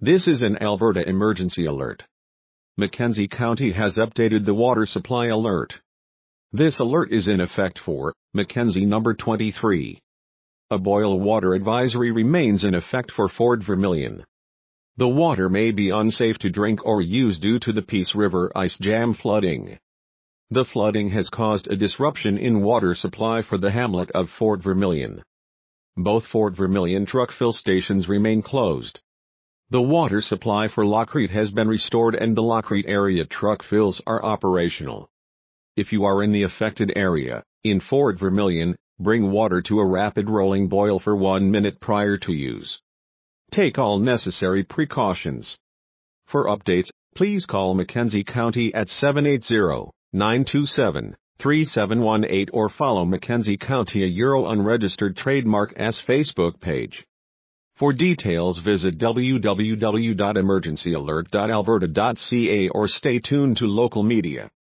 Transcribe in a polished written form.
This is an Alberta emergency alert. Mackenzie County has updated the water supply alert. This alert is in effect for Mackenzie number 23. A boil water advisory remains in effect for Fort Vermilion. The water may be unsafe to drink or use due to the Peace River ice jam flooding. The flooding has caused a disruption in water supply for the hamlet of Fort Vermilion. Both Fort Vermilion truck fill stations remain closed. The water supply for Lockrete has been restored and the Lockrete area truck fills are operational. If you are in the affected area, in Fort Vermilion, bring water to a rapid rolling boil for 1 minute prior to use. Take all necessary precautions. For updates, please call Mackenzie County at 780-927-3718 or follow Mackenzie County a unregistered trademark S Facebook page. For details visit www.emergencyalert.alberta.ca or stay tuned to local media.